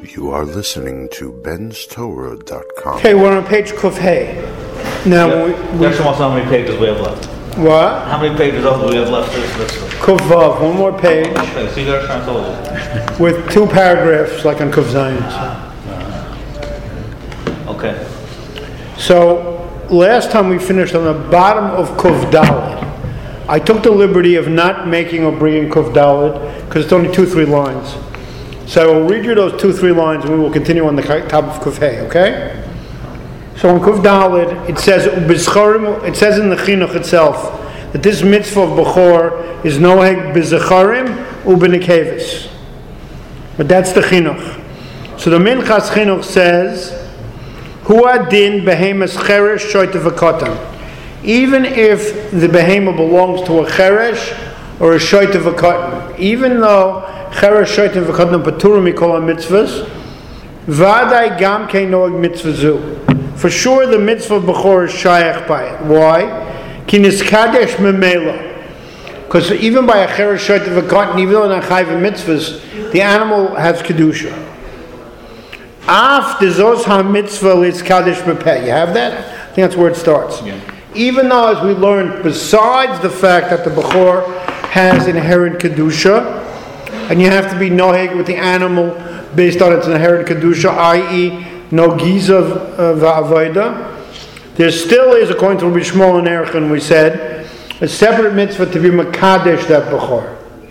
You are listening to benstorah.com. Okay, we're on page Kuf Hey. Now, That's almost how many pages we have left. what? How many pages do we have left? Kuf Vav, one more page Okay, so you got to translate. with 2 paragraphs like on Kuf Zayin. Okay. So, last time we finished on the bottom of Kuf Dalet. I took the liberty of not making or bringing Kuf Dalet because it's only 2-3 lines. So I will read you those 2-3 lines and we will continue on the top of Kuf Hey, okay? So in Kuf Dalet, it says in the Chinuch itself that this mitzvah of Bechor is noheg b'zecharim u'b'nekevis. But that's the Chinuch. So the Minchas Chinuch says, Hu adin behemas cheresh shoyte v'kotan. Even if the behemoth belongs to a cheresh or a shoyte v'kotan, even though cheresh shoyte v'kotan paturim mikol mitzvahs, vadai gam kein noeg mitzvah zu. For sure, the mitzvah of Bechor is shayach by it. Why? Ki niskadesh memela. Because even by a cheresh shoyte v'kotan, even though not chayv mitzvahs, the animal has kedusha. Af dezos ha-mitzvah liskadesh bepeh. You have that? I think that's where it starts. Yeah. Even though, as we learned, besides the fact that the Bechor has inherent kedusha, and you have to be noheg with the animal based on its inherent kedusha, i.e., no giza va'avoda, there still is, according to Rabbi Shmuel and Erchin, we said, a separate mitzvah to be makadesh that Bechor.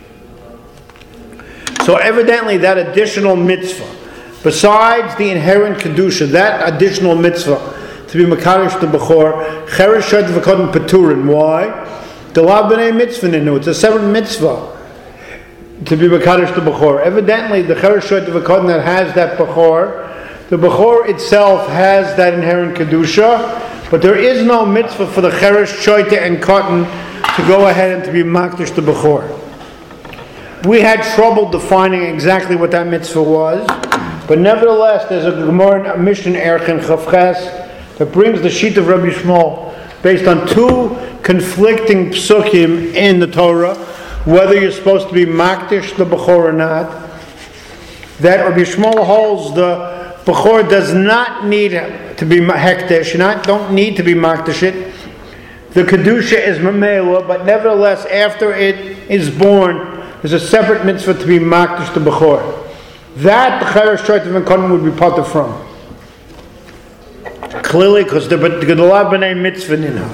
So evidently, that additional mitzvah, besides the inherent kedusha, that additional mitzvah to be makadesh the Bechor, cheresh shoyte v'kotan paturin. Why? The lav b'nei mitzvah ninu. It's a separate mitzvah to be makadesh the Bechor. Evidently, the cheresh shoyte v'kotan that has that Bechor, the Bechor itself has that inherent kedusha, but there is no mitzvah for the cheresh shoyte and kotan to go ahead and to be makadesh the Bechor. We had trouble defining exactly what that mitzvah was, but nevertheless, there's a Gemara, a Mishnah Erchin Chavches, that brings the sheet of Rabbi Shmuel based on 2 conflicting psukim in the Torah, whether you're supposed to be makdish the Bechor or not. That Rabbi Shmuel holds the Bechor does not need to be hekdesh, don't need to be makdish it. The kedusha is mamela, but nevertheless, after it is born, there's a separate mitzvah to be makdish the Bechor. That the cheresh shoyte v'kotan would be potter from. Clearly, because the Gedolah b'nei mitzvah nina.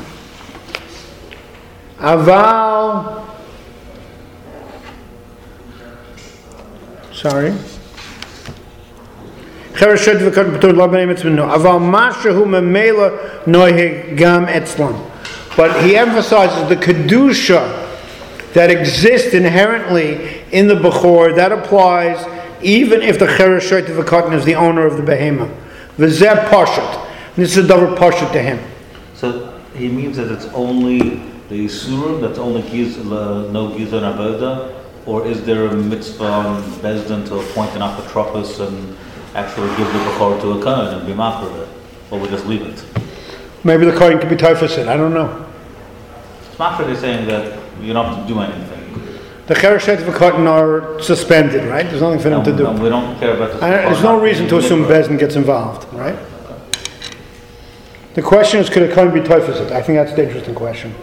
Aval, sorry. Cheresh shoyte v'kotan p'tur la b'nei mitzvah nina. Aval mashahu memela noheg gam etzlam. But he emphasizes the kedusha that exists inherently in the Bechor. That applies even if the cheresh shoyte v'kotan is the owner of the behemoth. V'zeh poshet. This is a double pasha to him. So he means that it's only the Yisurim, that's only no Giza and Avoda, or is there a mitzvah on Bezdin to appoint an apotropos and actually give the Bechor to a Kohen and be mafre it? Or we just leave it? Maybe the Kohen could be typhosid, I don't know. It's mafre is saying that you don't have to do anything. The cheresh shoyte v'kotan are suspended, right? There's nothing for them to do. And we don't care about this. There's no reason to assume Bezdin gets involved, right? The question is, could a Kohen be typhosid? I think that's the interesting question.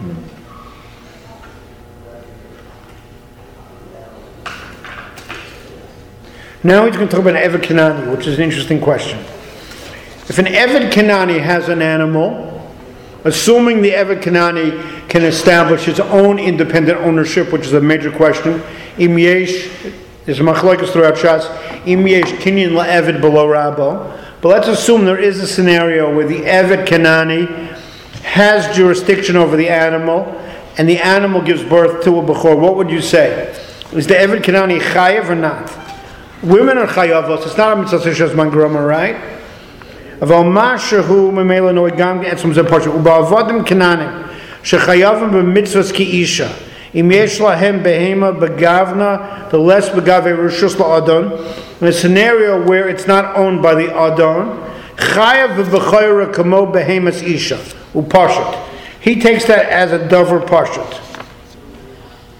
Now he's going to talk about an Eved Kanani, which is an interesting question. If an Eved Kanani has an animal, assuming the Eved Kanani can establish his own independent ownership, which is a major question, im yesh, there's machlokes throughout Shas, im yesh kinyan la'eved below rabo. But let's assume there is a scenario where the Eved Kanani has jurisdiction over the animal, and the animal gives birth to a Bechor. What would you say? Is the Eved Kanani chayav or not? Women are chayavos. It's not a mitzvah sheshas mangrama, right? Aval mashahu memela noigam etzum ze parsha uba'avadim Kananim shechayavim b'mitzvahs ki isha im yesh lahem behema begavna the less begave rishus la'adon. In a scenario where it's not owned by the Adon, chayav v'bechayra kamo behemas isha upashat. He takes that as a dover pashat.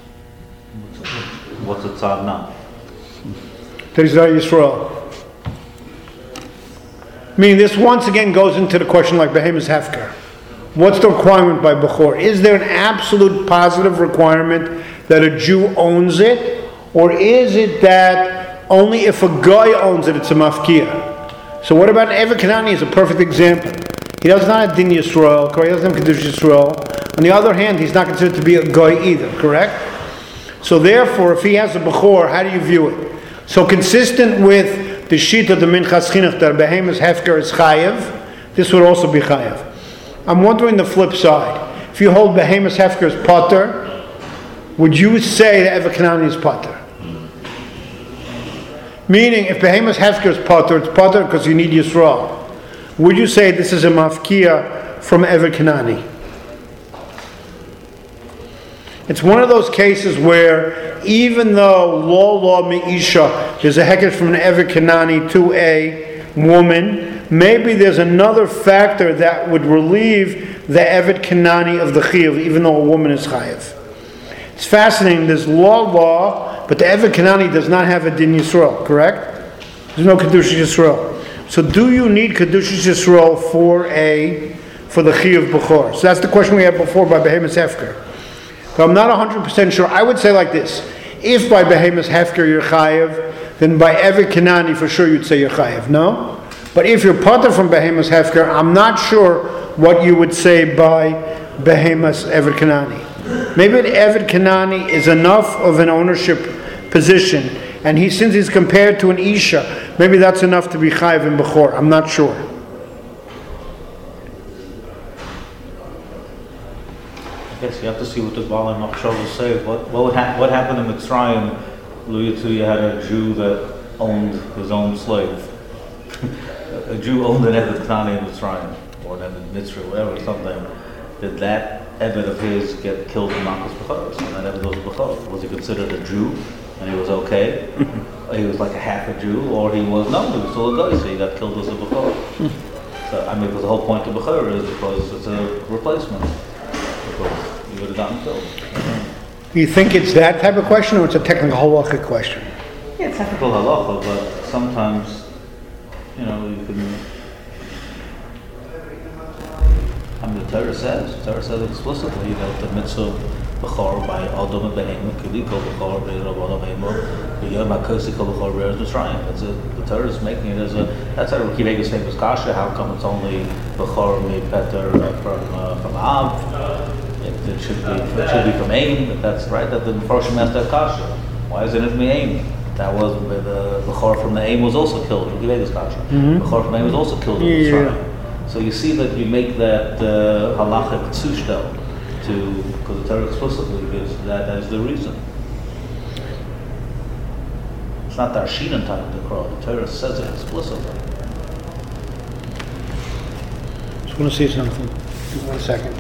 What's the tzad now? That he's not Yisrael. Meaning this once again goes into the question like Behemoth's Hefker. What's the requirement by Bechor? Is there an absolute positive requirement that a Jew owns it? Or is it that only if a guy owns it, it's a mafkia? So what about Eved Kanani is a perfect example. He does not have Din Yisrael, correct? He doesn't have Kedush Yisrael. On the other hand, he's not considered to be a guy either, correct? So therefore, if he has a Bechor, how do you view it? So consistent with the sheet of the Minchas Chinuch that Behemoth's Hefker is chayev, this would also be chayev. I'm wondering the flip side. If you hold Behemoth's Hefker as potter, would you say that Eved Kanani is potter? Meaning, if Behemoth's Hefker is potter, it's potter because you need Yisrael. Would you say this is a mafkia from Eved Kanani? It's one of those cases where even though law me'isha, there's a hekesh from an Eved Kanani to a woman, maybe there's another factor that would relieve the Eved Kanani of the chiyuv, even though a woman is chayiv. It's fascinating. There's law, but the Eved Kanani does not have a din Yisrael, correct? There's no Kedush Yisrael. So do you need Kedush Yisrael for the chiyuv bechor? So that's the question we had before by Behemoth's Hefker. But I'm not 100% sure. I would say like this. If by Behemoth's Hefker you're chayiv, then by Eved Kanani for sure you'd say you're chayiv, no? But if you're potter from Behemoth's Hefker, I'm not sure what you would say by Behemoth's Eved Kanani. Maybe the Eved Kanani is enough of an ownership position, and since he's compared to an Isha, maybe that's enough to be chayiv in Bechor. I'm not sure. I guess you have to see what the Baal and Machshava say. What happened in Mitzrayim? You had a Jew that owned his own slave. A Jew owned an Eved Kanani in Mitzrayim, or an Eved Mitzrayim, whatever, something. Did that Eved of his get killed in Malchus B'choros? And that Eved was B'choros. Was he considered a Jew, and he was okay? He was like a half a Jew, or he was still a guy, so he got killed as a B'choros. So, because the whole point of B'chor is because it's a replacement. Because you would have gotten killed. You think it's that type of question, or it's a technical halachic question? Yeah, technical halacha, but sometimes, you can. The Torah says explicitly that the mitzvah b'chor by Adam and Behemah, Kiliko b'chor b'Rabban Behemah, b'Yom HaKosiko b'chor b'Eretz Mitzrayim. The Torah is making it as that's how Rabbi Akiva's famous kasha. How come it's only b'chor me'peter from Av? It should be from Aim. That's right. That the Mepharshim asked that kasha. Why isn't it Me'aim? That was the b'chor from the Aim was also killed. Rabbi Akiva's kasha. B'chor from Aim was also killed in Mitzrayim. So you see that you make that halachic tzushtel because the Torah explicitly gives that as the reason. It's not the Arshinan type of the Torah. The Torah says it explicitly. Just want to say something. 1 second.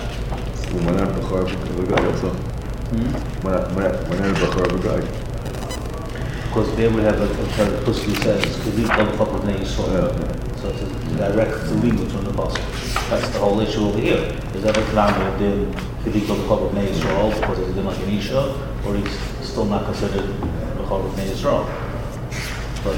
Because there we have a Torah explicitly says, so it's a direct language from the Pasuk. That's the whole issue over here. Is Eved Kanani did Kedik B'chor B'nei Yisrael because he's been like an Isha, or he's still not considered B'chor B'nei Yisrael? But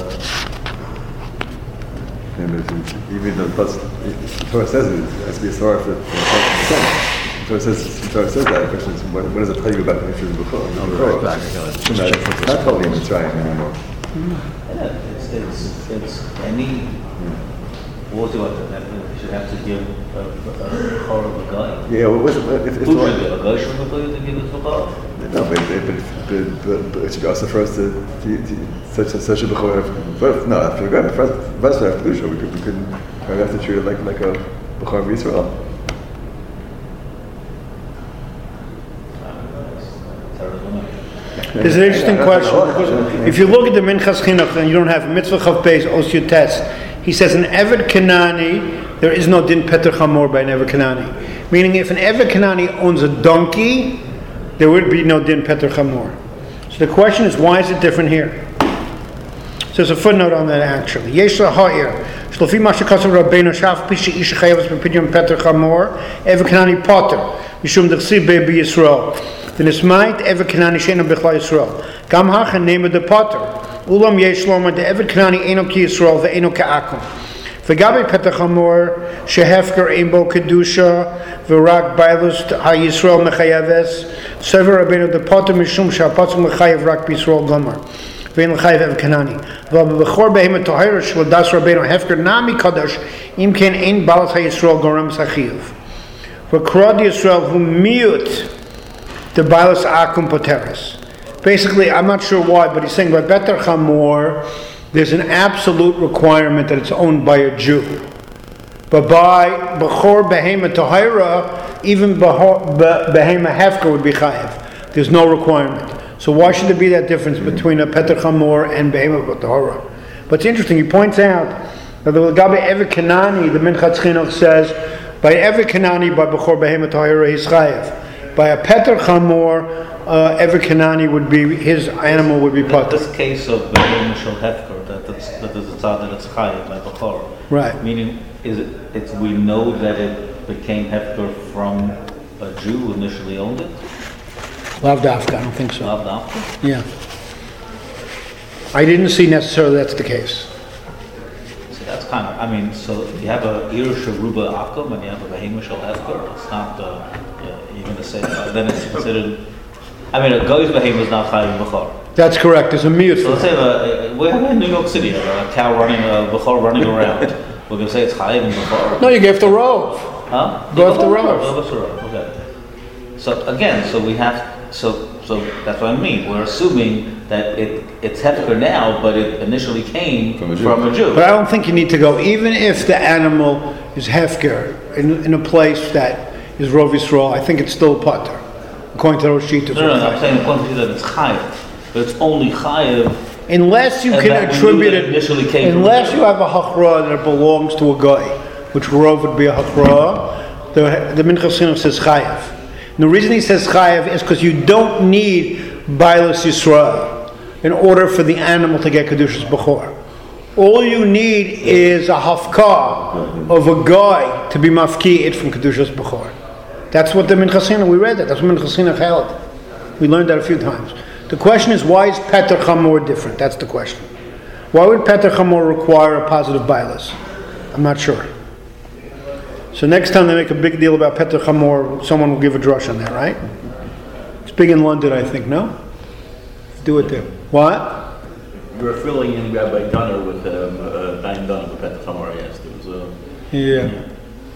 even though the Torah says it has to be a Torah for the Torah says that. The question is, what does it tell you about the issue of B'chor? It's not totally Mitzrayim anymore. Yeah, it's any. What do you should have to give a chor of a guy? Yeah, who should give a guy should to give it to God? No, but it should be also for us to such a bechor. No, if you're going first to have kedusha, we couldn't have to treat it like a bechor of Yisrael. It's an interesting question because if you look at the Minchas Chinuch and you don't have mitzvah chav beis osir tes, he says an Eved Kanani there is no din peter chamor by an Eved Kanani. Meaning, if an Eved Kanani owns a donkey, there would be no din peter chamor. So the question is, why is it different here? So there's a footnote on that actually. Yesha ha'ir shlofi mashakasav rabbeinu shaf pisha isha chayavas b'pidyon peter chamor Eved Kanani potter mishum d'chsiv be'bi Yisrael. Then it's might Eved Kanani she'eno b'chlal Yisrael. Gam ha'chen name of the potter. Ulam yesh lomar the Eved Kanani eno ki Yisrael ve'eno ka'akum. V'gabi Petach Hamor shehefker imbo kedusha v'rak bailus ha-Yisrael mechayaves sever Rabbeinu depotem mishum she'apatzu mechayav rak b'Yisrael gomer v'en l'chayav ev kanani v'bechor behemet tohira sh'ladas Rabbeinu hefker nami kadosh im ken ein balas ha-Yisrael gorem sachiv v'krod Yisrael hu miut the balas akum poteres. Basically, I'm not sure why, but he's saying by Petach Hamor there's an absolute requirement that it's owned by a Jew. But by Bechor Behema Tahira, even Behema Hefker would be Chayev. There's no requirement. So why should there be that difference between a Petach Hamor and Behema Tahira? But it's interesting, he points out that the Gabi Eved Kanani, the Minchat Chinuch says, by Eved Kanani, by Bechor Behema Tahira, he's Chayev. By a Petach Hamor, Eved Kanani would be, his animal would be Pater. This case of Behema Shel Hefker, that there's a tzad that it's chayav by Bechor. Right. Meaning, it's we know that it became Hefker from a Jew who initially owned it? Lav Dafka, I don't think so. Lav Dafka? Yeah. I didn't see necessarily that's the case. So that's kind of, I mean, so you have a Ir Sheruba Akum and you have a Behema Shel Hefker. It's not, you're going to say, then it's considered, I mean, a Goy's Behema is not chayav Bechor. That's correct. There's a mute. So let's say we have in New York City a cow running, a Bechor running around. We're going to say it's chayav in Bechor. No, you gave the rove. Huh? Go off the rove. Okay. So again, so we have, so that's what I mean. We're assuming that it's Hefker now, but it initially came from a Jew. But I don't think you need to go, even if the animal is Hefker in a place that is Rov Yisrael, I think it's still Pater, according to Rosh Shita. No, I'm saying according to that it's chayav. But it's only chayav unless you can attribute it, unless you have a hachra that it belongs to a guy, which Rov would be a hachra, the Minchas Chinuch says chayav. And the reason he says chayav is because you don't need Bailas Yisrael in order for the animal to get Kedushas Bechor. All you need is a hafkah of a guy to be mafki it from Kedushas Bechor. That's what the Minchas Chinuch, we read that, that's what Minchas Chinuch held. We learned that a few times. The question is, why is Petach Hamor different? That's the question. Why would Petach Hamor require a positive bailas? I'm not sure. So next time they make a big deal about Petach Hamor, someone will give a drush on that, right? It's big in London, I think, no? Do it there. What? You're filling in Rabbi Gunner with Dayan Gunner with Petach Hamor, yes. Yeah.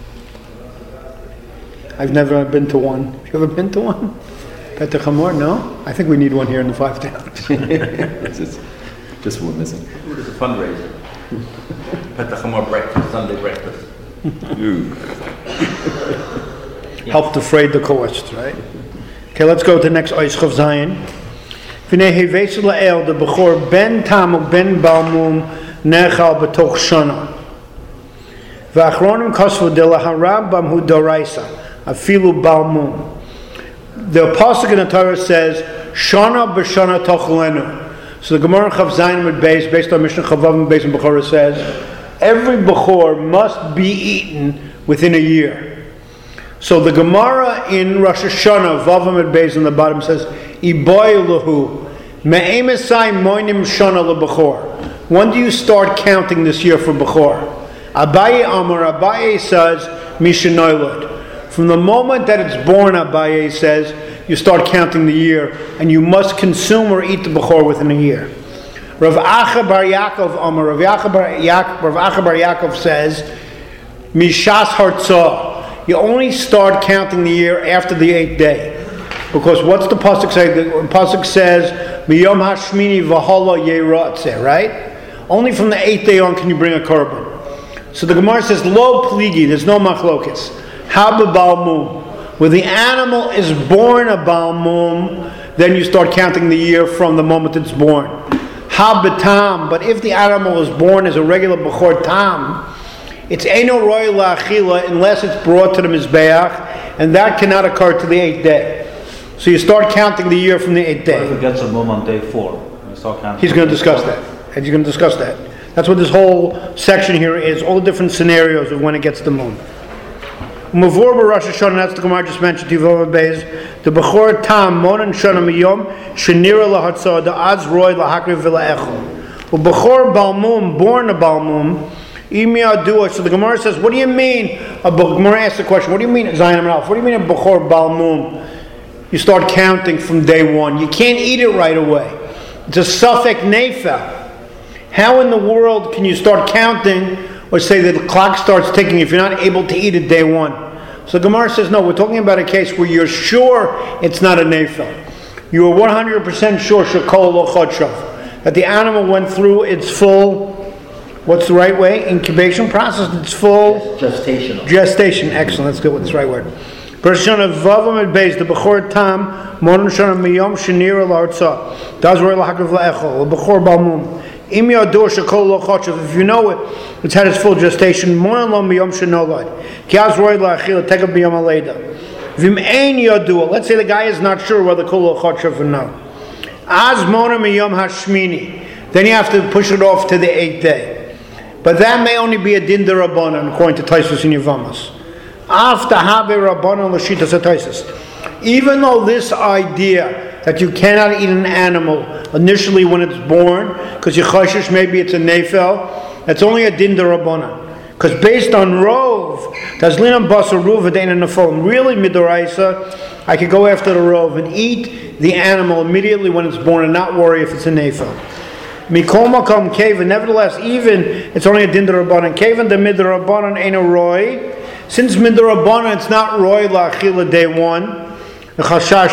I've never been to one. Have you ever been to one? Petach Hamor? No? I think we need one here in the Five Towns. Just one missing. It's a fundraiser. Petach Hamor breakfast, Sunday breakfast. Help defray the cost, right? Okay, let's go to the next Ois Chav Zayin. V'nei hevesel la'el the bechor ben tam ben balmum nechal b'toch shana. V'achronim kosvu de laharambam hu doraisa afilu balmum. The Apostle in the Torah says, Shana b'shana tochlenu. So the Gemara in Chav Zayin with Beis, based on Mishnah Chavav and Beis and Bechorah says, every Bechor must be eaten within a year. So the Gemara in Rosh Hashanah, Vavam and Beis on the bottom says, Iboy lahu, me'emesai moinim shana lebechor. When do you start counting this year for Bechor? Abaye Amar, Abaye says, Mishanoilad. From the moment that it's born, Abaye says, you start counting the year, and you must consume or eat the Bechor within a year. Rav Acha bar Yaakov Amar, Rav Acha bar Yaakov says, Mishas Hartzah. You only start counting the year after the 8th day. Because what's the Pasuk say? The Pasuk says, Miyom Hashmini v'hala yeiratzeh, right? Only from the 8th day on can you bring a korban. So the Gemara says, Lo pligi, there's no machlokes. Haba balmum. When the animal is born a balmum, then you start counting the year from the moment it's born. Habatam, but if the animal is born as a regular bechor tam, it's eino roy la'achila unless it's brought to the mizbeach, and that cannot occur to the 8th day. So you start counting the year from the 8th day. What if it gets a mum on day 4? You start counting. He's going to discuss that. And he's going to discuss that. That's what this whole section here is, all the different scenarios of when it gets the moon. Mavur b'Rosh Hashanah, that's the Gemara just mentioned, Tivov Beis, the Bechor Tam, Monan Shana Miyom, Shenira Lahatzah, the Az Roy Lahakriv V'La'echol. Bechor Balmum, born a Balmum, So the Gemara says, what do you mean? Gemara asks the question, what do you mean, Zayin and Alf? What do you mean a Bechor Bal Mum? You start counting from day one. You can't eat it right away. It's a Safek Nefel. How in the world can you start counting or say that the clock starts ticking if you're not able to eat it day one? So Gemara says, no, we're talking about a case where you're sure it's not a Nefel. You are 100% sure Shekol Lo Chodshav, that the animal went through its full, what's the right way? Incubation process, its full gestation. Excellent, that's good, what's the right word? Person of Vavam at base, the Bechor Tam, Mon Shana Miyom Shenir Larza, Dazroy Lahakav Laechol, the Bechor Balmum. If you know it, it's had its full gestation. Let's say the guy is not sure whether kol chodshav or no. Then you have to push it off to the 8th day. But that may only be a din derabanan according to Taisus in Yevamos. After habe rabbanan l'shitas Taisus. Even though this idea that you cannot eat an animal initially when it's born, because you choshish maybe it's a nefel, that's only a din derabanan. Because based on rov, tazlinam basar ruv v'dein nefolim. Really midoraisa, I could go after the rov and eat the animal immediately when it's born and not worry if it's a nefel. Mikol makom kevan. Nevertheless, even it's only a din derabanan. Kevan the midorabanan ain't a roy. Since midorabanan it's not roy la'achila day one. I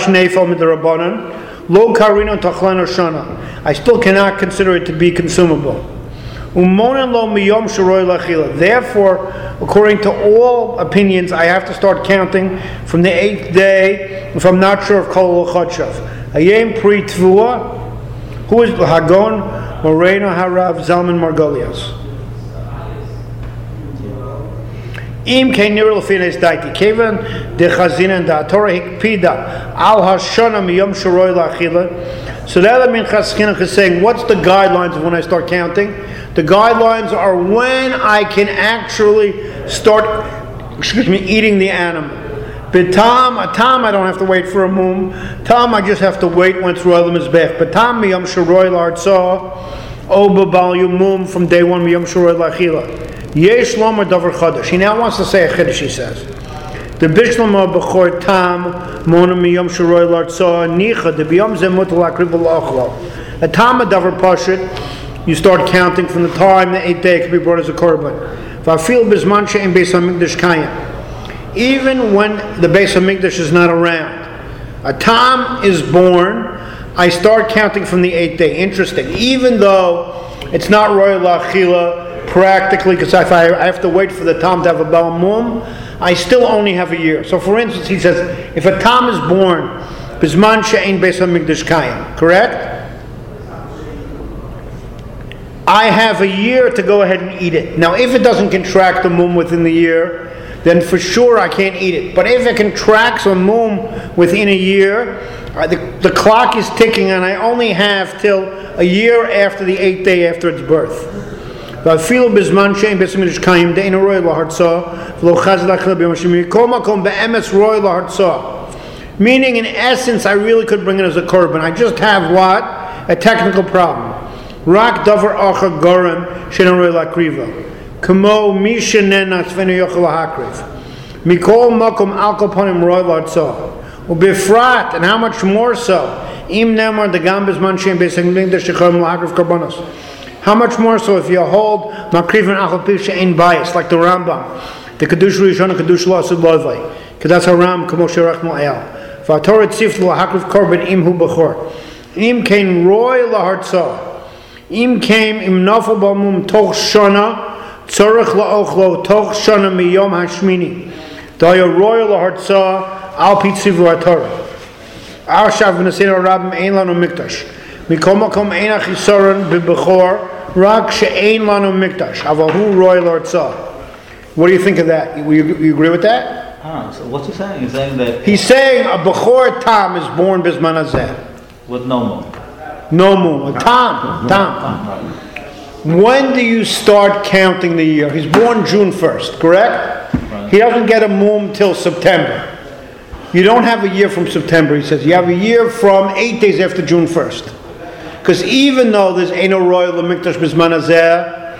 still cannot consider it to be consumable. Therefore, according to all opinions, I have to start counting from the 8th day if I'm not sure of kol chodshav. Ayem pri tvua, who is Hagon Moreno Harav Zalman Margolias. Im kein nirul fines daiti kevan de chazina da Torah hikpida al hashana miyom shoroi la'achila. So that Minchas Chinuch is saying, what's the guidelines of when I start counting? The guidelines are when I can actually start, eating the animal. But tam, I don't have to wait for a mum. Tam, I just have to wait when it's royal mizbech. But tam miyom shoroi la'artzah o b'bal mum from day one miyom shoroi la'achila. Yesh lomer davar chadash. He now wants to say a chiddush. He says, "The bishlama b'chor tam mona miyom shoroi lartza nicha the biyom zemut lakriv l'achlo." A tam a davar pashut. You start counting from the time the 8th day can be brought as a korban. Va'afil bizman she'en beis hamikdash kayim. Even when the beis hamikdash is not around, a tam is born. I start counting from the 8th day. Interesting. Even though it's not royal la'achila. Practically, because if I have to wait for the tam to have a bal mum, I still only have a year. So, for instance, he says, if a tam is born, bisman she'ein beis hamikdash kayim, correct? I have a year to go ahead and eat it. Now, if it doesn't contract the mum within the year, then for sure I can't eat it. But if it contracts a mum within a year, the clock is ticking, and I only have till a year after the 8th day after its birth. Meaning, in essence, I really could bring it as a korban. I just have what? A technical problem. Rak davar acha gorim she'en lakriva. Kamo mishenena tzvenu yochel lahakriv. Mikol makom alkol panim roy lartza. Ubifrat, and how much more so? Im nemar the gambes man she'en beis hamikdash shechom lahakriv korbanos. How much more so if you hold makriv and achal piv she'en bias, like the Rambam, the Kedush Rishon and Kedush Lo Asud Lovay, because that's Haram Kamo Sherach Mo'el. V'atorah tzif lo hakriv korban im hu b'chor. Im kein roy lahartza. Im kein im nafal b'mum toch shana tzorech la'ochlo toch shana miyom hashmini. Daya roy lahartza al pitziv v'atorah. Our shav v'nasin rabim ein lanu mikdash. Mikol makom ein achisaron b'bechor. Rak she'ein lanu mikdash. Avahu roy lartza. What do you think of that? You agree with that? So what's he saying? He's saying that he's saying a bechor tam is born bisman hazeh with no mum. No mum. A tam. When do you start counting the year? He's born June 1st, correct? Right. He doesn't get a mum till September. You don't have a year from September. He says you have a year from 8 days after June 1st. Because even though there's Eino Royal Mikdash Bisman Hazeh,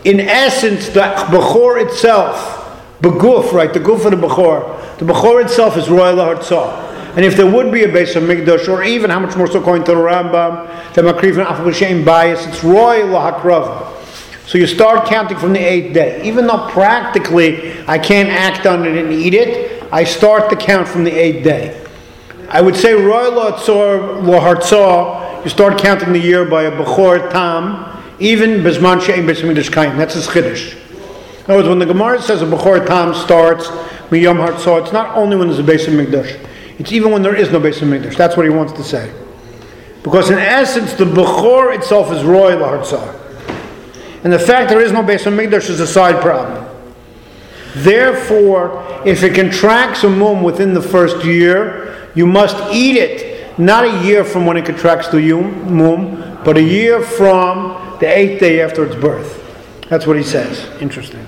In essence, the Bechor itself, Beguf, right, the Guf of the Bechor itself is Roy Lahartzah. And if there would be a Beis HaMikdash, or even how much more so according to the Rambam, the Makriv and Afal B'Shem bias, it's Roy Lahakrava. So you start counting from the 8th day. Even though practically I can't act on it and eat it, I start the count from the 8th day. I would say Roy Lahartzah, you start counting the year by a Bechor Tam, even Bezman She'en Beis HaMikdash Kaim. That's his Chiddush. In other words, when the Gemara says a Bechor Tam starts Miyom Hartzah, it's not only when there's a Beis HaMikdash. It's even when there is no Beis HaMikdash. That's what he wants to say. Because in essence, the Bechor itself is Roy Lahartzah. And the fact there is no Beis HaMikdash is a side problem. Therefore, if it contracts a mum within the first year, you must eat it, not a year from when it contracts the mum, but a year from the 8th day after its birth. That's what he says. Interesting.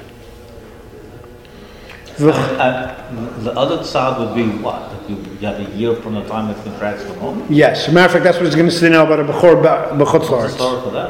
The other side would be what? That you have a year from the time it contracts the mum? Yes. As a matter of fact, that's what he's going to say now about a Bechor B'chutz La'aretz. What's the story for that?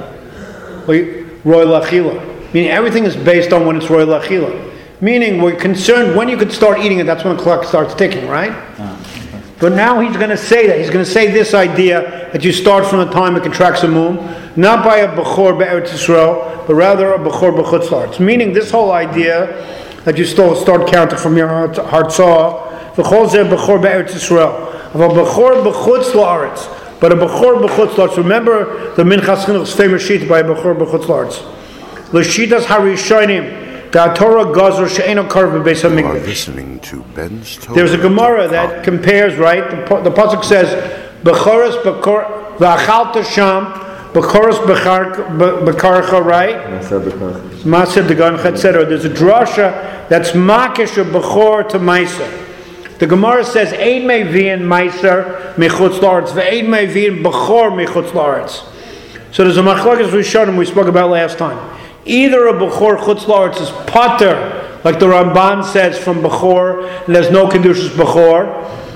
Roy Lachila. Meaning everything is based on when it's Roy Lachila. Meaning we're concerned when you could start eating it, that's when the clock starts ticking, right? Okay. But now he's going to say that. He's going to say this idea that you start from the time it contracts a mum, not by a Bechor Be'eretz Yisrael, but rather a Bechor B'chutz La'aretz. Meaning this whole idea that you still start counting from your Hartzah, V'chol zeh Bechor Be'eretz Yisrael, of a Bechor B'chutz La'aretz. But a Bechor B'chutz La'aretz, remember the Minchas Chinuch's famous sheet by a Bechor B'chutz La'aretz. L'shitas harishonim, Torah Gazer she'eno karv b'beis You are hamikdash. listening to Ben's Torah. There's a Gemara that compares, right? The pasuk says, "Bechoros bekor v'achalta sham bechoros bekarcha," right? Maaser degancha, etc. There's a drasha that's makish of bechor to meiser. The Gemara says, "Ein mevi'in meiser mechutz la'aretz, ve'ein mevi'in bechor mechutz la'aretz." So there's a machlokes rishonim we spoke about last time. Either a Bechor Chutz La'aretz is pater, like the Ramban says from Bechor, and there's no Kedushas Bechor,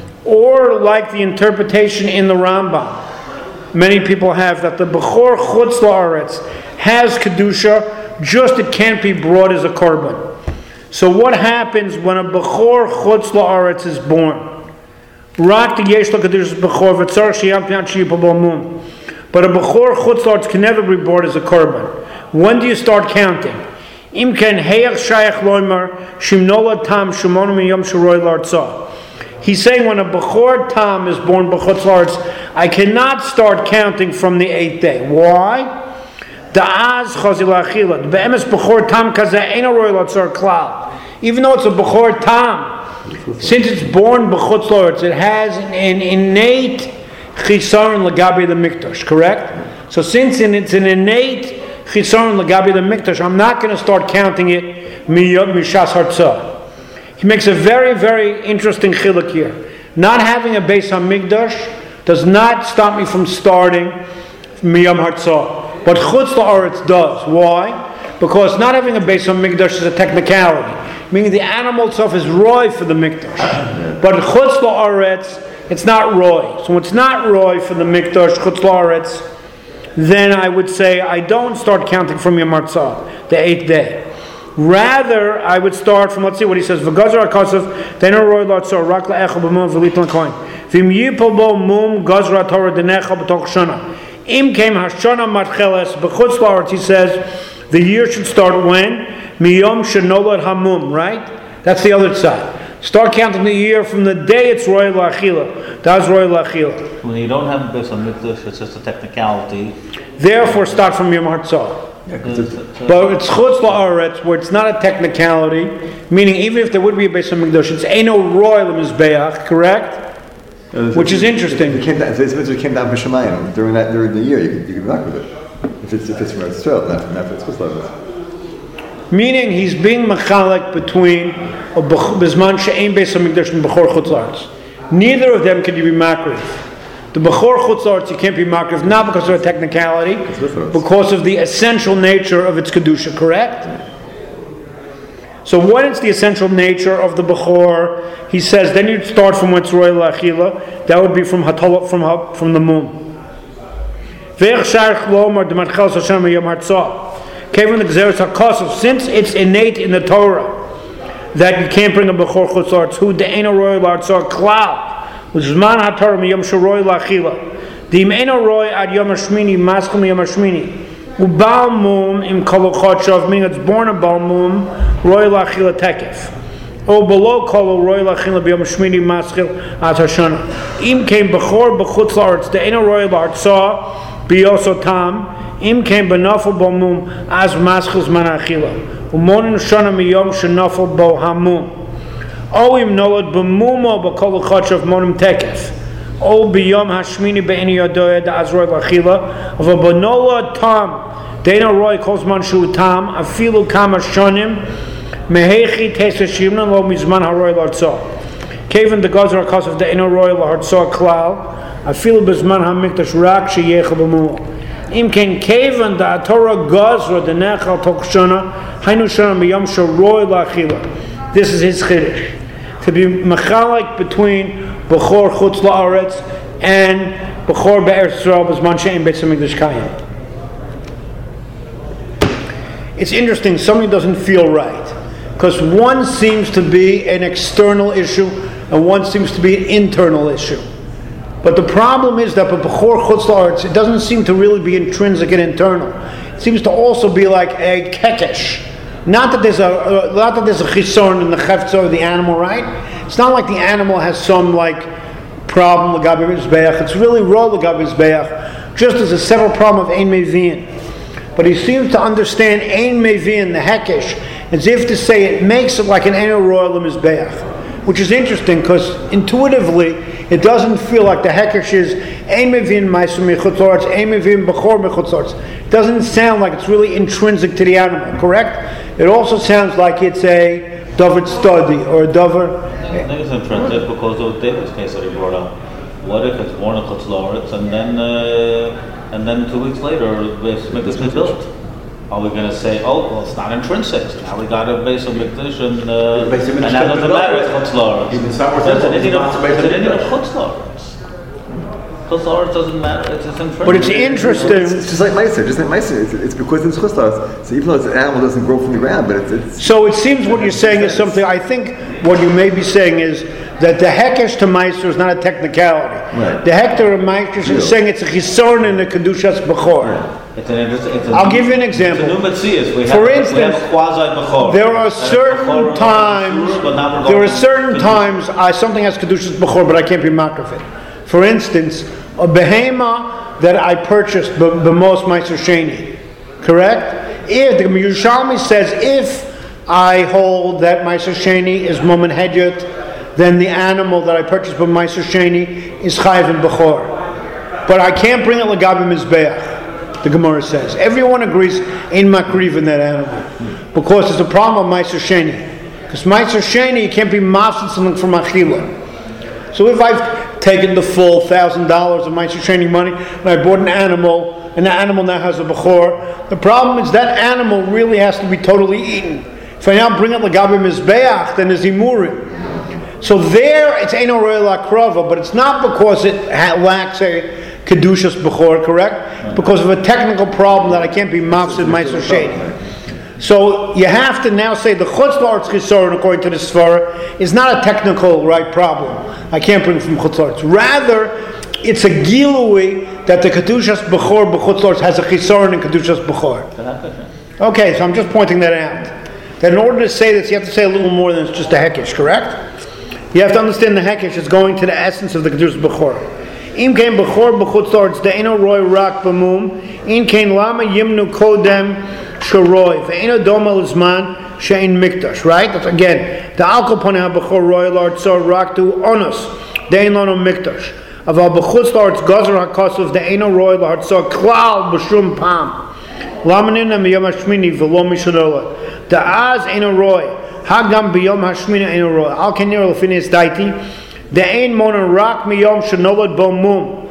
or like the interpretation in the Rambam. Many people have that the Bechor Chutz La'aretz has Kedusha, just it can't be brought as a korban. So what happens when a Bechor Chutz La'aretz is born? Rak the Yesh Lo Kedushas Bechor, v'tzarech sheyam p'nat sheyipol mum. But a Bechor Chutz La'aretz can never be brought as a korban. When do you start counting? Im ken heyach shayach loimer shimnola tam shemonu miyom sheroy la'artzah. He's saying when a Bechor Tam is born B'chutz La'aretz, I cannot start counting from the 8th day. Why? Da'az chazi la'achila. Be'emes Bechor Tam kazeh eino roy la'artzah klal. Even though it's a Bechor Tam, since it's born B'chutz La'aretz, it has an innate chisaron l'gabi the mikdash, correct? So since it's an innate chisaron l'gabi the mikdash, I'm not going to start counting it mishas hartzah. He makes a very, very interesting chiluk here. Not having a Beis HaMikdash does not stop me from starting miyam hartzah, but chutz la'aretz does. Why? Because not having a Beis HaMikdash is a technicality, meaning the animal itself is roy for the mikdash, but chutz la'aretz it's not roy. So when it's not roy for the mikdash chutz la'aretz, then I would say I don't start counting from Yom Hartzah, the 8th day. Rather, I would start from, let's see what he says, V'gazar ha'kasav, de'eno roy la'atzah, rak la'echel b'mum v'lit l'koin. V'im yipol bo mum gazra torah de'nechel b'toch shana. Im kem hashana matcheles, b'chutz la'aretz, he says, the year should start when? Miyom shenolad hamum, right? That's the other side. Start counting the year from the day it's Roy La'achila. That's Roy La'achila. When you don't have a Beis HaMikdash, it's just a technicality. Therefore, start from Yom Hartzah. But it's Chutz La'aretz, where it's not a technicality, meaning even if there would be a Beis HaMikdash, it's Eino Roy L'Mizbeach, correct? Which is interesting. If it came down for Shemayim during the year, you could be back with it. If it's from Eretz Yisrael, not from Chutz La'aretz. Meaning he's being mechalek between a Bizman She'ein Beis HaMikdash and Bechor Chutz La'aretz. Neither of them can you be makriv. The Bechor Chutz La'aretz you can't be makriv, not because of a technicality, because of the essential nature of its kedusha. Correct? So when it's the essential nature of the Bechor, he says then you'd start from when it's Roy La'achila. That would be from Hatola, from the moon. Kevin the Gzeres HaKosov, since it's innate in the Torah that you can't bring a Bechor Chutz La'aretz, who de'eno roy l'Artzah klal, which is man haTorah miyom sheroy la'achila, Dim eno roy ad yom hashmini, maschel miyom hashmini, Ubal mum im kol chotshov, meaning it's born a bal mum, roy la'achila tekef. O below kol roy la'achila b'yom hashmini maschel at hashana. Im came bechor b'chutz la'aretz, de'eno roy la'artzah, b'yoso tam, im came b'nafel bal mum, as maschel zman achila. Umonin shana miyom shenafel bo hamum. O im nolad b'mumo b'kol chotshov monim tekef. O biyom hashmini be'eni yadoya da azroy lachila of a banola tam dena roy calls manshu tam afilu kama shonim mehechi tesashimna lo mizman haroy l'artzah kevin the gazar cause of the inner roy l'artzah klal afilu bezman hamikdash rak sheyech b'mu im ken kevin the Torah gazra the nechal tokshana hainu shana biyom sharoy lachila. This is his chiddush, to be machalik between Bechor Chutz La'aretz and Bechor Be'eretz Yisrael B'zman she'ein Beis HaMikdash Kayim. It's interesting, something doesn't feel right, because one seems to be an external issue and one seems to be an internal issue. But the problem is that Bechor Chutz La'aretz, it doesn't seem to really be intrinsic and internal. It seems to also be like a kekesh. Not that there's a chisorn in the chefza of the animal, right? It's not like the animal has some like problem l'gabe mizbeach. It's really raw l'gabe mizbeach, just as a several problem of ein mevin. But he seems to understand ein mevin, the hekesh, as if to say it makes it like an ein roy l'mizbeach, which is interesting because intuitively it doesn't feel like the hekesh is ein mevin ma'aser mechutz la'aretz, ein mevin bechor mechutz la'aretz. It doesn't sound like it's really intrinsic to the animal, correct? It also sounds like it's a davar study or a davar. I think it's intrinsic because of David's case that he brought up. What if it's born a Chutz La'aretz and then 2 weeks later Beis Mikdash is built? Are we going to say, oh, well, it's not intrinsic? So now we got a Beis Mikdash and now it doesn't matter, it's Chutz La'aretz. It's an Indian of Chutz La'aretz. Chutz La'aretz doesn't matter, it's intrinsic. But it's interesting. It's just like Meiser, It's because it's Chutz La'aretz. So even though an animal doesn't grow from the ground, but it's... So it seems what you're saying is something, I think what you may be saying is that the hekesh to Meiser is not a technicality. Right. The hektar of Meiser is saying it's a chisorn in the Kedushas Bechor. Right. I'll give you an example. It's a new Metzias. For instance, quasi-Bechor. there are certain times something has Kedushas Bechor, but I can't be makar of it. For instance, a behema that I purchased b'mos Meiser Sheni, correct? If the Yerushalmi says if I hold that Meiser Sheni is Momen Hedjot, then the animal that I purchased by Meiser Sheni is Chayiv and Bechor. But I can't bring it l'gabe mizbeach, the Gemara says. Everyone agrees in makriv in that animal. Because there's a problem with Meiser Sheni. Because Meiser Sheni, you can't be mafsid something from achila. So if I've taken the full $1,000 of Meiser Sheni money and I bought an animal, and the animal now has a Bechor, the problem is that animal really has to be totally eaten. If I now bring it l'gabe mizbeach, then there's imurim. So there, it's Eino Roy L'Akrava, but it's not because it lacks a Kedushas Bechor, correct? Because of a technical problem that I can't be mafsid Meiser Sheni. So you have to now say the Chutz La'aretz Chisoron, according to the Svara, is not a technical right problem. I can't bring from Chutz La'aretz. Rather, it's a Gilui that the Kedushas Bechor b'Chutz La'aretz has a Chisoron in Kedushas Bechor. Okay, so I'm just pointing that out. That in order to say this, you have to say a little more than it's just a hekesh, correct? You have to understand the hekesh is going to the essence of the Kedushas Bechor. Im kein Bechor b'Chutz La'aretz de'eno roy rak b'mum, im kein lama yimnu kodem shoroy, ve'eno doma l'zman she'ein mikdash, right? That's again, the al kol panei ha'Bechor roy l'Artzah rak tu onus, de'en lano mikdash. Aval b'Chutz La'aretz gazer ha'kosov de'eno roy l'Artzah klal b'shum pam. Lama nina miyom hashmini v'lo mishadola. Da'az eno roy. Hagam biyom hashmina ein roy. Al kenir l'finis daiti. The ein monon rak miyom shenolad bo mum.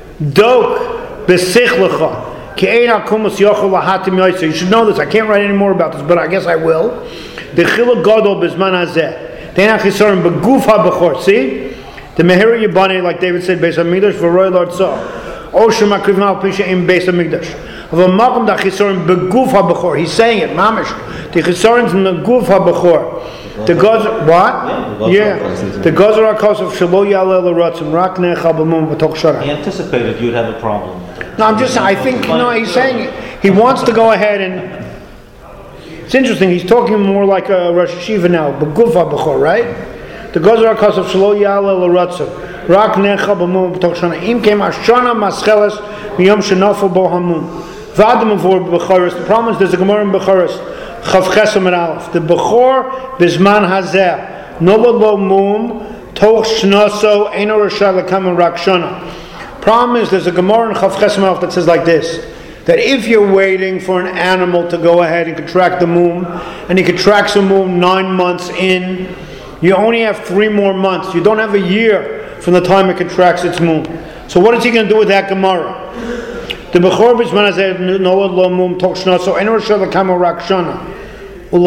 Dok b'sichlecha. Ki ein akumus yochel lahatim yoyse. You should know this. I can't write any more about this, but I guess I will. The chiluk gadol b'zman hazeh. Dein achisorim b'guf ha'bechor. See? The meheri yibane, like David said, Beis HaMikdash v'roy l'Artzah. O shemakrivim al pisha im Beis HaMikdash. Of a makom da chisorim beguf ha-bechor. He's saying it, mamish. The chisorim in the guf ha-bechor. The gozer, what? Yeah. The gozer ha-kos of shelo yaleh l'ratzim rak nechal b'mum b'toch shara. He anticipated you'd have a problem. No, he's saying he wants to go ahead and. It's interesting. He's talking more like a Rosh Hashiva now, beguf ha-bechor, right? The gozer ha-kos of shelo yaleh l'ratzim rak nechal b'mum b'toch shara. Im kem ashana mascheles miyom shenafel bo hamum. V'adam avor b'bechoros. The problem is there's a Gemara in Bechoros. Chav Chesam and Aleph. The Bechor Bisman Hazeh Nobel Lo Mum Toch Shnoso Eino Rashad Lekam Rak Shana. Problem is there's a Gemara in Chav Chesam and Aleph that says like this, that if you're waiting for an animal to go ahead and contract the mum, and he contracts the mum 9 months in, you only have 3 more months. You don't have a year from the time it contracts its mum. So what is he going to do with that Gemara? The Bechor Bisman Hazeh Nobel Lo Mum Toch Shnoso Eino Rashad Lekam Rak Shana. He's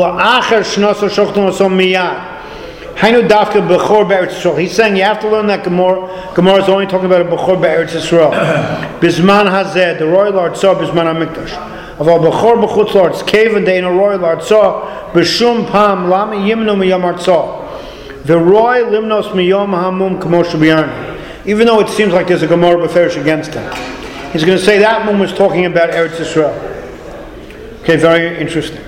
saying you have to learn that Gemara. Gemara is only talking about a Bechor Be'eretz Yisrael. Bisman Hazeh, the royal lord saw Bisman HaMikdash. Of a Bechor B'chutz lords, Kaven Dein a royal lord saw B'shum Pam Lama Yimnu Miyom Artzah. The roy Limnos Miyom Hamum Kamosh B'yarni. Even though it seems like there's a Gemara Beferish against him, he's going to say that mum was talking about Eretz Yisrael. Okay, very interesting.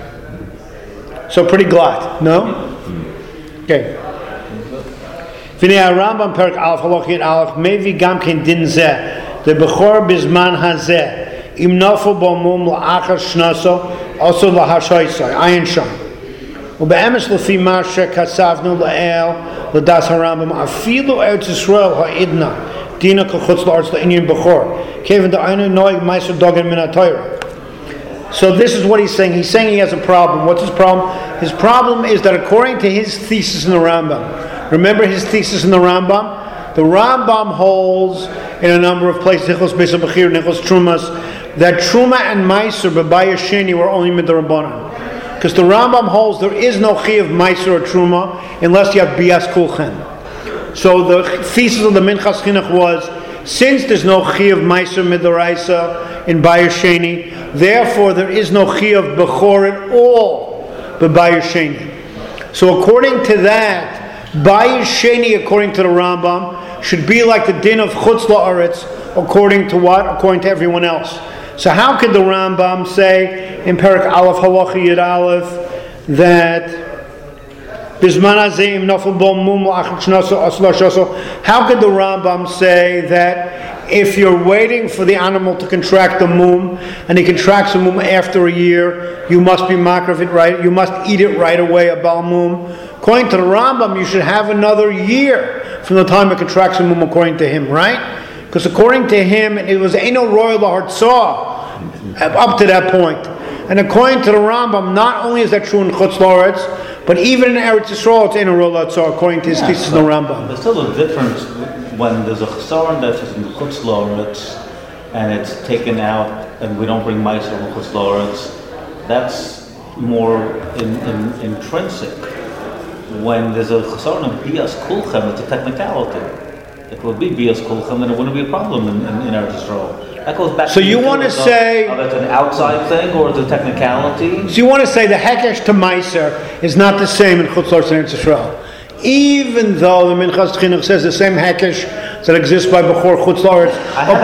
So pretty glad, no? Okay. V'nei Rambam Perak Aleph Halachim Aleph Mevi Gam Ken Din Zeh the Bechor Bisman Hazeh Im Nafel Bo Mum La'achar Shnaso also Lahashaisai Ayin Sham Ube'emes Lefi Mashe Kasavnu La'el L'das HaRambam Afilu Eretz Yisrael Ha'idna Dina K'chutz La'arz La'inyin Bechor Kevin Da'aynu Noig Meiser Dogen Min HaTorah. So this is what he's saying. He's saying he has a problem. What's his problem? His problem is that according to his thesis in the Rambam, remember his thesis in the Rambam? The Rambam holds in a number of places, Nichos Beis HaBechir, Nichos Trumas, that Truma and Meiser B'Bayah Sheni were only Midrabanan. Because the Rambam holds there is no Chi of Meiser or Truma unless you have Bias Kulchen. So the thesis of the Minchas Chinuch was, since there's no Chi of Meiser Midoraisa in Bayah Sheni, therefore there is no Chi of Bechor at all but Bayah Sheni. So according to that, Bayah Sheni, according to the Rambam, should be like the din of Chutz La'aretz, according to what? According to everyone else. So how could the Rambam say in Perak Aleph Halacha Yud Aleph that Bisman Hazeh Im Nafel Bo Mum La'achar Shnaso Asla Shaso? How could the Rambam say that if you're waiting for the animal to contract the mum, and he contracts the mum after a year, you must be makar it right, you must eat it right away, a bal mum? According to the Rambam, you should have another year from the time it contracts the mum, according to him, right? Because according to him, it was Eino Royal Lahartzah up to that point. And according to the Rambam, not only is that true in Chutz La'aretz, but even in Eretz Yisrael, it's Eino Royal Lahartzah, according to his thesis in the Rambam. There's still a difference when there's a chesaron that is in Chutz La'aretz and it's taken out and we don't bring Meiser in Chutz La'aretz. That's more intrinsic. When there's a chesaron of Bias Kulchem, it's a technicality. It would be Bias Kulchem, then it wouldn't be a problem in Eretz Yisrael. That goes back so to you want to say it's an outside thing or it's a technicality? So you want to say the Hekesh to Meiser is not the same in Chutz La'aretz and Eretz Yisrael, even though the Minchas Chinuch says the same Hekesh that exists by Bechor Chutz La'aretz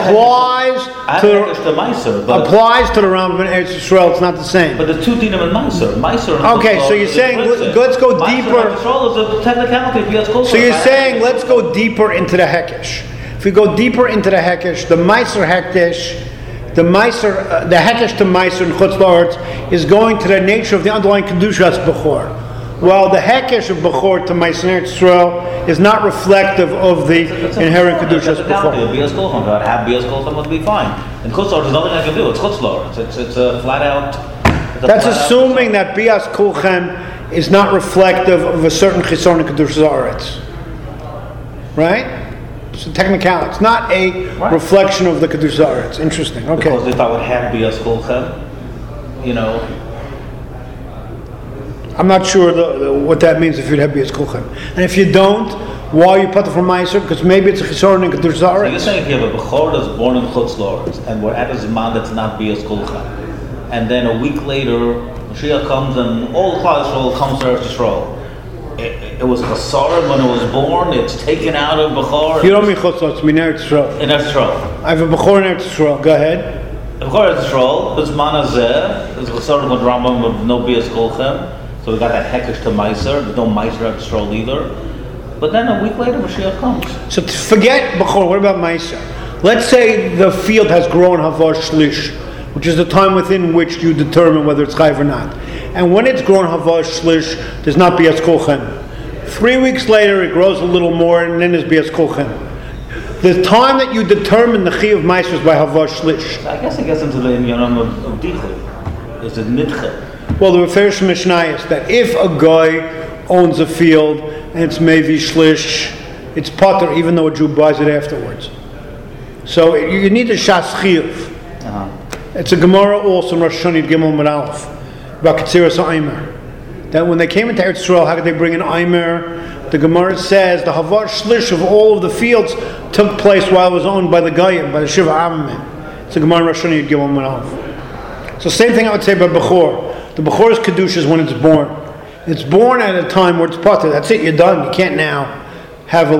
applies to the Rambam in Eretz Yisrael. It's not the same. But the two dinim in Meiser. Okay, so you're saying let's go deeper. So you're saying let's go deeper into the Hekesh. If we go deeper into the Hekesh, the Meiser Hekesh, the Hekesh to Meiser in Chutz La'aretz is going to the nature of the underlying Kedushas Bechor. Well, the Hekesh of Bechor to Meiser in Eretz Yisrael is not reflective of the inherent Kedushas Bechor. Bias Kulchem, if I have Bias Kulchem, would be fine. In Chutz La'aretz, there's nothing I can do. It's Chutz La'aretz. It's a flat out. That's assuming that Bias Kulchem is not reflective of a certain Chisaron in Kedushas La'aretz. Right? It's a technicality. It's not a reflection of the Kedushas La'aretz. Interesting. Okay. Because if I would have Bias Kulchem, I'm not sure what that means if you'd have Bias Kulchem. And if you don't, Why you put it from Meiser? Because maybe it's a Chisoron and Kedusha So you're Haaretz. saying if you have a Bechor that's born in Chutz La'aretz, and we're at a Zman that's not Bias Kulcha, and then a week later, Mashiach comes and all Klal Yisrael comes to Eretz Yisrael. It was Chasaron when it was born, it's taken out of Bechor. You don't mean Chutz La'aretz, you mean Eretz Yisrael. In Eretz Yisrael. I have a Bechor in Eretz Yisrael. Go ahead. Bechor Eretz Yisrael, B'zman Hazeh, there's Chasaron with Rambam with no Bias Kulchem, so we got that Hekesh to Meiser, there's no Meiser Eretz Yisrael either. But then a week later, Mashiach comes. So forget Bechor, what about Meiser? Let's say the field has grown Havash Shlish, which is the time within which you determine whether it's Chayv or not. And when it's grown Havash Shlish, there's not Bias Kulchem. 3 weeks later, it grows a little more, and then there's Bias Kulchem. The time that you determine the Chi of Meiser is by Havash Shlish. I guess it gets into the Inyanim of Dichel. Is it Nidche? Well, the Meferish Mishnayos that if a guy owns a field and it's Mevi Shlish, it's Potter, even though a Jew buys it afterwards. So you need a Shas Chiyuv. It's a Gemara also in Rosh Hashanah Gimel Mud Aleph about Ketziras Aimer. That when they came into Eretz Yisrael, how could they bring an Aimer? The Gemara says the Havash Shlish of all of the fields took place while it was owned by the Goyim, by the Shiva Avimim. It's a Gemara in Rosh Hashanah Gimel Mud Aleph. So same thing I would say about Bechor. The Bechor's Kedusha is when it's born. It's born at a time where it's Potter. That's it, you're done. You can't now have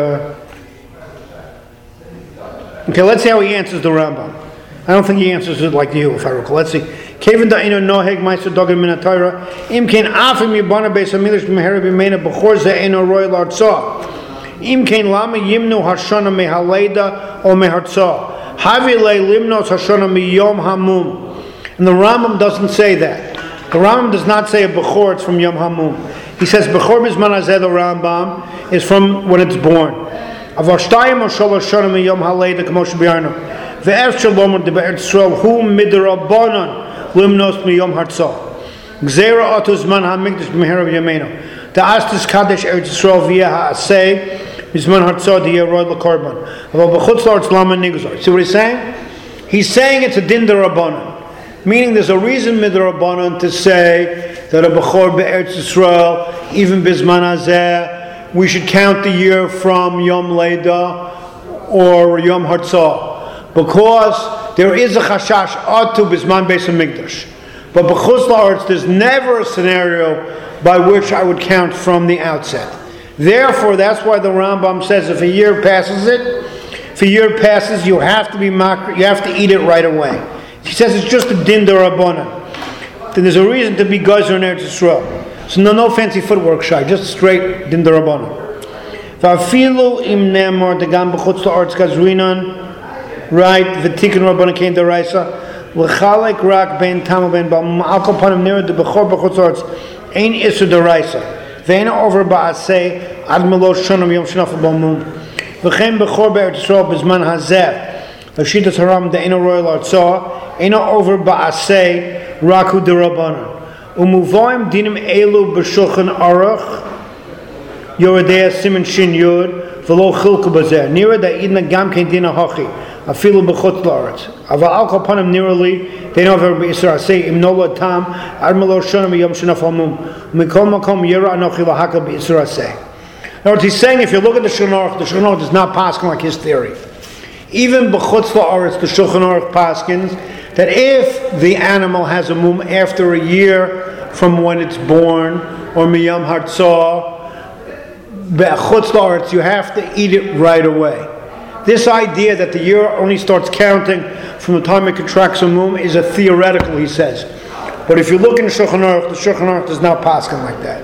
Okay, let's see how he answers the Rambam. I don't think he answers it like you, if I recall. Let's see. Kevin da'inu noheg ma'aser dogim min ha'Torah. Im kein afim yibana beis hamilish b'meher b'meina b'chor ze'eno roy l'artzah. Im kein lama yimnu hashana mehaleda o mehartzah. Havi le limnos hashana miyom hamum. And the Rambam doesn't say that. The Rambam does not say a bechor, it's from Yom Hamum. He says bechor bizman hazeh, the Rambam, is from when it's born. Avar shtayim or shalosh shana miyom haleda k'mo shebiyarnu. Ve'er shalom de'be'er Yisrael hu midrabanan limnos miyom hartzah. Gzeira otu zman ha'mikdash b'meherav yameinu. Da'astis kadesh Eretz Yisrael v'yeh ha'aseh bizman hartzah d'yeh roy l'korban. Avar b'chutz la'aretz lama nigzor. See what he's saying? He's saying it's a din d'Rabbanan. Meaning there's a reason midrabanan to say that a bechor be'eretz Yisrael, even bizman hazeh, we should count the year from Yom Leida or Yom Hartzah, because there is a chashash atu bizman beis hamikdash. But b'chutz la'aretz, there's never a scenario by which I would count from the outset. Therefore, that's why the Rambam says if a year passes you have to be you have to eat it right away. He says it's just a din d'Rabbanan. Then there's a reason to be geyser in Eretz Yisrael. So no fancy footwork, shy, just straight din d'Rabbanan. V'afilu im nemor degam b'chutz la'aretz gazrinan, right? V'tikin Rabbanan came d'Oraisa. L'chalek rak ben tam ben ba'am alkol panim nira de b'chor b'chutz la'aretz ein iser d'Oraisa. V'ein over ba'aseh ad melosh shonam yom shenafel b'amum. V'chem b'chor be'eretz Yisrael b'zman hazeh. Vashitas haram de'eno royal artzah. Eno over ba'aseh raku d'Rabbanan. Umuvoim dinim elu b'shulchan aruch yoredea siman shin yud v'lo chilku b'zeh. Nira da'idna gam kein dina hachi afilu b'chutz la'aretz. Aval al kol panim nirali de'eno over b'isra aseh im nola tam ad melo shonam yom shenafel mum mikol makom yira anochi lahaka b'isra aseh. In other words, he's saying if you look at the Shulchan Aruch does not paskin like his theory. Even b'chutz la'aretz, the Shulchan Aruch paskins that if the animal has a mum after a year from when it's born, or miyam hartzah, b'chutz la'aretz, you have to eat it right away. This idea that the year only starts counting from the time it contracts a mum is a theoretical, he says. But if you look in the Shulchan Aruch does not paskin like that.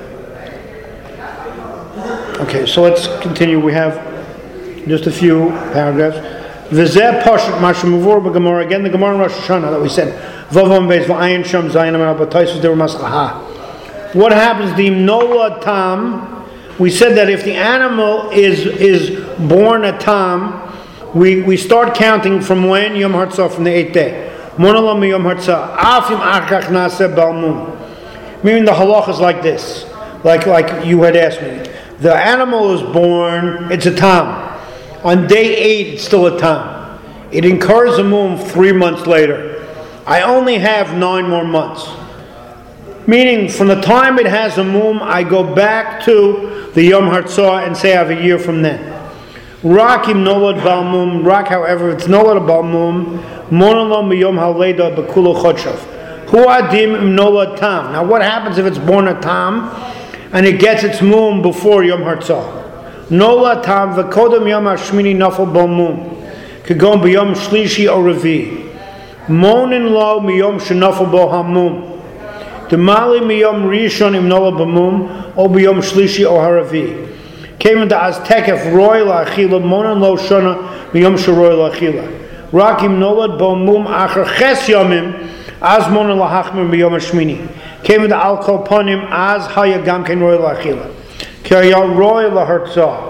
Okay, so let's continue. We have just a few paragraphs. V'zeh pashat mashu muvor b'Gemara. Again, the Gemara in Rosh Hashanah that we said. Vavam beis v'ayin sham zayin amar b'taisus there maslaha. What happens? The nola tam. We said that if the animal is born a tam, we start counting from when Yom Hartzah, from the 8th day. Monolam Yom Hartzah. Afim achach naseh balmum. Meaning the halach is like this, like you had asked me. The animal is born. It's a tam. On day 8, it's still a tam. It incurs a mum 3 months later. I only have 9 more months. Meaning, from the time it has a mum, I go back to the Yom Hartzah and say I have a year from then. Rak im nolad bal mum, rak, however, it's nolad bal mum, monolo miyom haleda bekulo chodshav. Hu adim im nolad tam. Now, what happens if it's born a tam and it gets its mum before Yom Hartzah? Nolad tam v'kodem yom hashmini nafal bal mum. Kagom b'yom shlishi or revi. Monin lo miyom shenafal bo hamum. Demali miyom rishon im nolad b'mum o b'yom shlishi o haravi. Came into Aztekef roy la'achila monan lo shona miyom sheroy la'achila. Rakim nolad bo mum acher ches yomim az monan lahachmir miyom hashmini. Came into al kol ponim az haya gam ken roy la'achila. Ki haya roy la'hartzah.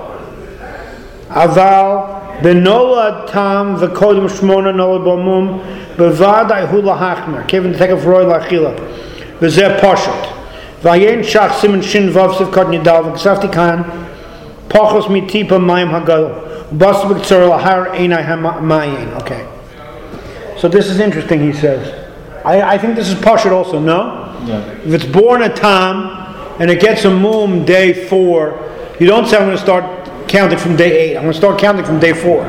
Aval benolad tam v'kodem shmona nolad bo mum bevadai hu lahachmir. Came into Aztekef roy la'achila. V'zeh poshet. Vayen shach simen shin vav siv kod nidal v'ksafti kan Pachos mitipa mayim hagadol. Bas b'ktsar lahar einai hamayin. Okay. So this is interesting, he says. I think this is Pashat also, no? Yeah. If it's born a tam and it gets a mum day 4, you don't say I'm going to start counting from day 8. I'm going to start counting from day 4.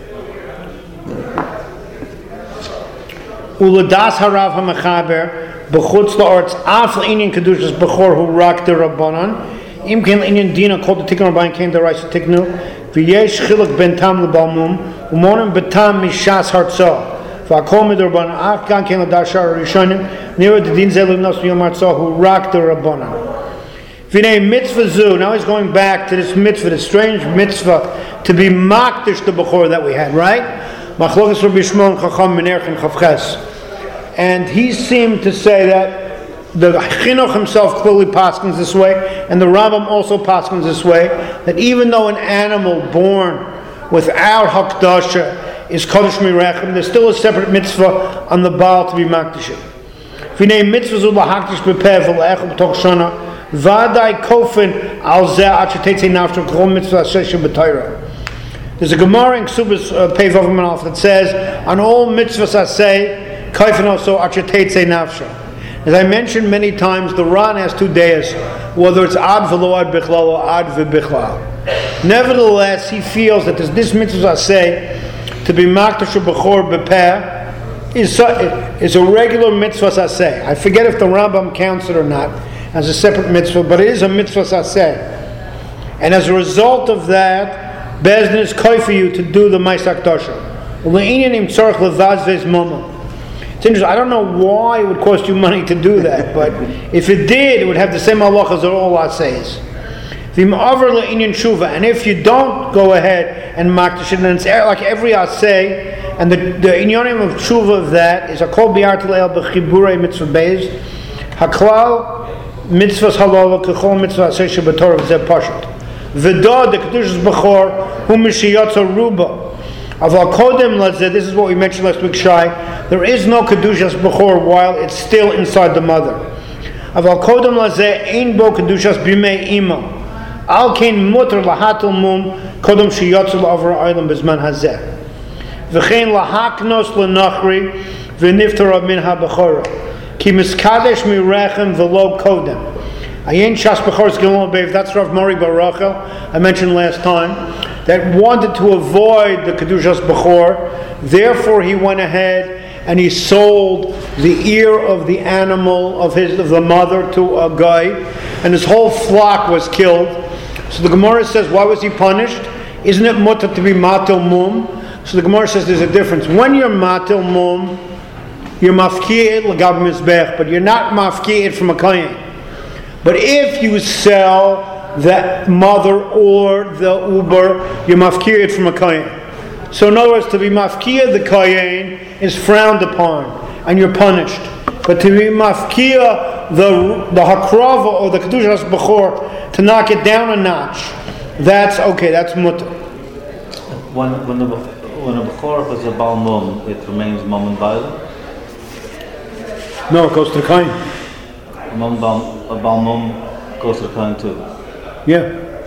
Uladas harav hamachaber b'chutz la'artz af l'inyan kedushas b'chor hu rak de rabbanan. Im ken inyan dina called the tikkun rabbanan came the raisa tiknu v'yesh chiluk ben tam lebalmum umonim betam mishas hartzah v'akol mid rabbanan af gan ken l'dashar rishonim nira the din zeh livnos yom hartzah hu rak the rabbanan v'nei mitzvah zu. Now he's going back to this mitzvah, this strange mitzvah to be makdish the bechor that we had, right? Machlokas Rabbi Shmuel Chacham Menerchen Chavches, and he seemed to say that the Chinuch himself clearly paskins this way, and the Rambam also paskins this way, that even though an animal born without Hakdasha is Kodesh Mirachem, there's still a separate mitzvah on the Baal to be Makdashim. V'nei mitzvah zu lahakdish b'peh v'le'echel b'toch shana v'adai kofen al zeh ad shetetzei nafsho k'chol mitzvah sheshe b'Torah. There's a Gemara in Ksubas Pei Vav Aleph that says, on all mitzvahs I say, kofen also ad shetetzei nafsho. As I mentioned many times, the Ran has 2 days, whether it's ad v'lo ad bichlal or ad v'bichlal. Nevertheless, he feels that this mitzvah I say, to be makdash b'chor b'peh, is a regular mitzvah I say. I forget if the Rambam counts it or not as a separate mitzvah, but it is a mitzvah I say. And as a result of that, Bezdin is koi for you to do the Ma'aseh Hakdasha. It's interesting. I don't know why it would cost you money to do that, but if it did, it would have the same halachas that all assays. And if you don't go ahead and makdash it, then it's like every assay, and the inyonim of tshuva of that is hakol bi'arti le'el b'chiburei mitzvah beis, haklal mitzvahs halala k'chol mitzvah asay shebetorah v'zeh pashat. V'da the kedushas b'chor hu mishiyatza ruba. Aval kodem lazeh, this is what we mentioned last week, Shai. There is no kedushas b'chor while it's still inside the mother. Aval kodem lazeh ein bo kedushas b'mei ima. Al kein mutter lahatul mum kodem shiyatza la'avar ha'olam b'zman hazeh. V'chein lahaknos l'nachri v'niftara min ha'b'chora. Ki miskadesh mirechem v'lo kodem. Ayin shas b'chor's gilon b'ev. That's Rav Mori Bar Rachel I mentioned last time, that wanted to avoid the Kedushas Bechor. Therefore he went ahead and he sold the ear of the animal of the mother to a guy, and his whole flock was killed. So the Gemara says, why was he punished? Isn't it mutter to be matil mum? So the Gemara says there's a difference. When you're matil mum, you're mafki'it l'gab mizbech, but you're not mafki'it from a kohen. But if you sell the mother or the uber, you're mafki'it from a kohen. So in other words, to be mafki'ah the kohen is frowned upon, and you're punished. But to be mafki'ah the hakrava or the kedushas b'chor, to knock it down a notch, that's okay. That's mutter. When a b'chor is a bal mum, it remains mum and bail. No, it goes to the kohen. A bal mum goes to the kohen too. Yeah.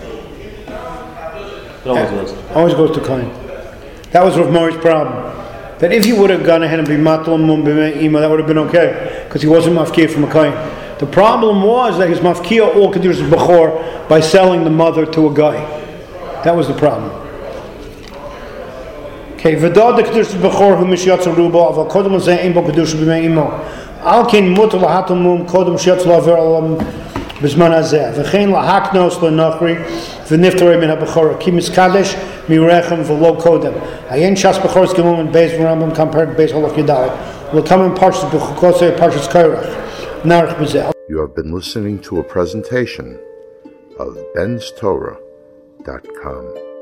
It always goes. Always goes to kohen. That was Rav Mori's problem. That if he would have gone ahead and be matol mum b'mei ima, that would have been okay, because he wasn't mafkir from a kohen. The problem was that his mafkia all Kedusha Bechor by selling the mother to a guy. That was the problem. Okay, V'dod the Kedusha Bechor hu mishyatz rubo aval kodem l'zeh ein bo Kedusha b'mei imo. Al ken mutar lahatam mum kodem shyatz laver alam b'zman hazeh. V'chein lahaknos l'nachri v'niftarei min ha-Bechor ki miskadesh mirechem v'lo kodem. Hayen shas Bechor's gemum and beis v'rambam compared beis holof yadalek. Will come in Parshas B'chukosei Parshas Kairach. Narech b'zeh. You have been listening to a presentation of benstorah.com.